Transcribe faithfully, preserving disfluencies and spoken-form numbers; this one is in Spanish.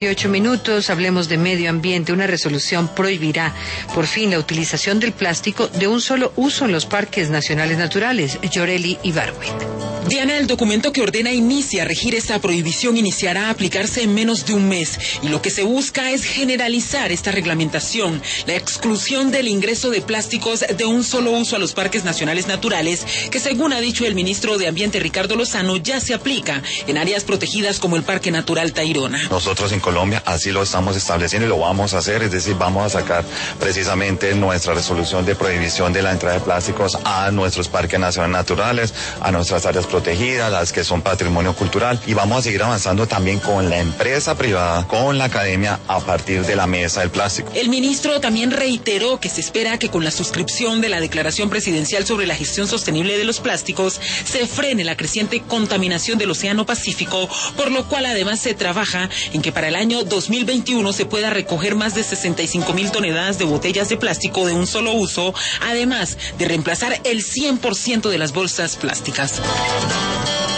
Ocho minutos, hablemos de medio ambiente. Una resolución prohibirá por fin la utilización del plástico de un solo uso en los parques nacionales naturales. Yoreli Ibargüen. Diana, el documento que ordena e inicia a regir esta prohibición iniciará a aplicarse en menos de un mes, y lo que se busca es generalizar esta reglamentación, la exclusión del ingreso de plásticos de un solo uso a los parques nacionales naturales, que según ha dicho el ministro de Ambiente Ricardo Lozano, ya se aplica en áreas protegidas como el Parque Natural Tayrona. Nosotros en Colombia así lo estamos estableciendo y lo vamos a hacer, es decir, vamos a sacar precisamente nuestra resolución de prohibición de la entrada de plásticos a nuestros parques nacionales naturales, a nuestras áreas protegidas, las que son patrimonio cultural, y vamos a seguir avanzando también con la empresa privada, con la academia, a partir de la mesa del plástico. El ministro también reiteró que se espera que con la suscripción de la Declaración Presidencial sobre la Gestión Sostenible de los Plásticos se frene la creciente contaminación del Océano Pacífico, por lo cual además se trabaja en que para el año dos mil veintiuno se pueda recoger más de sesenta y cinco mil toneladas de botellas de plástico de un solo uso, además de reemplazar el cien por ciento de las bolsas plásticas.